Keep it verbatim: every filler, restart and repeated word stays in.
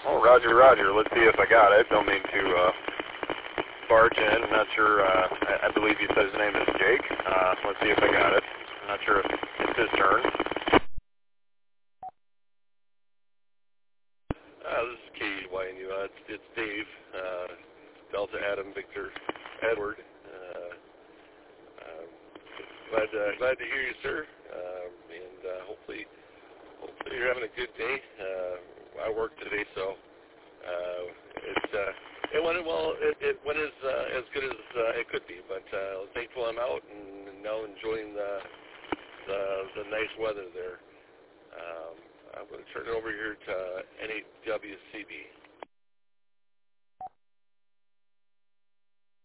Oh, Roger, Roger. Let's see if I got it. Don't mean to uh, barge in. I'm not sure. Uh, I, I believe you said his name is Jake. Uh, let's see if I got it. I'm not sure if it's his turn. Uh, this is K Y N U. Uh, it's, it's Dave. Uh, Delta Adam Victor Edward. Uh, uh, glad, uh, glad to hear you, sir. Uh, and uh, hopefully, hopefully you're having a good day. Uh, I work today, so uh, it's uh, it went well. It, it went as uh, as good as uh, it could be. But uh, thankful I'm out and now enjoying the the, the nice weather there. Um, I'm going to turn it over here to N A W C B.